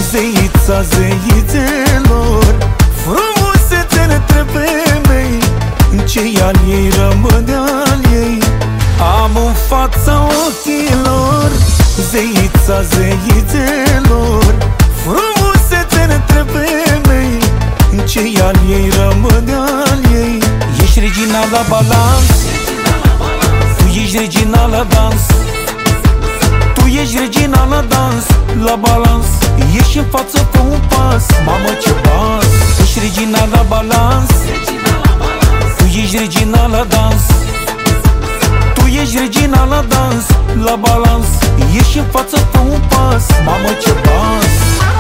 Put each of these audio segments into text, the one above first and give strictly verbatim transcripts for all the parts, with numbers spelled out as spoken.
Zeița zeițelor, frumusețele trebuie mei, ce-i al ei rămâne al ei. Am în fața ochilor zeița zeițelor, frumusețele trebuie mei, ce-i al ei rămâne al ei. Ești regina la balans, tu ești regina la dans, tu ești regina la dans, la balans. Ești în față cu un pas, mamă ce pas. Ești regina la balans, tu ești regina la dans, tu ești regina la dans, la balans. Ești în față cu un pas, mamă ce pas.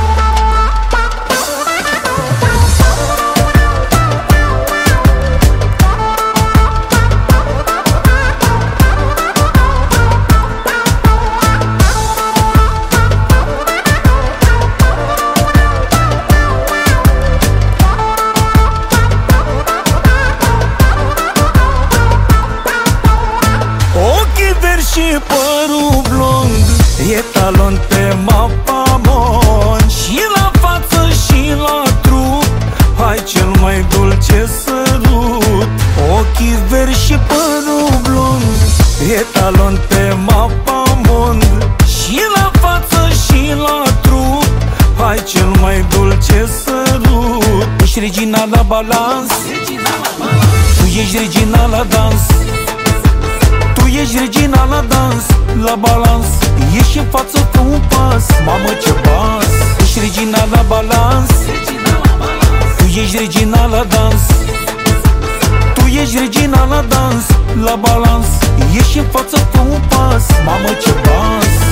Și părul blond e talon pe mapamon, și la față și la trup ai cel mai dulce sărut. Ochii verzi și părul blond e talon pe mapamon, și la față și la trup ai cel mai dulce sărut. Ești regina la balans, tu ești regina la dans, tu ești regina la dans, la balans. Ești în față cu un pas, mamă ce pas. Ești regina la balans, tu ești regina la dans, tu ești regina la dans, la balans. Ești în față cu un pas, mamă ce pas.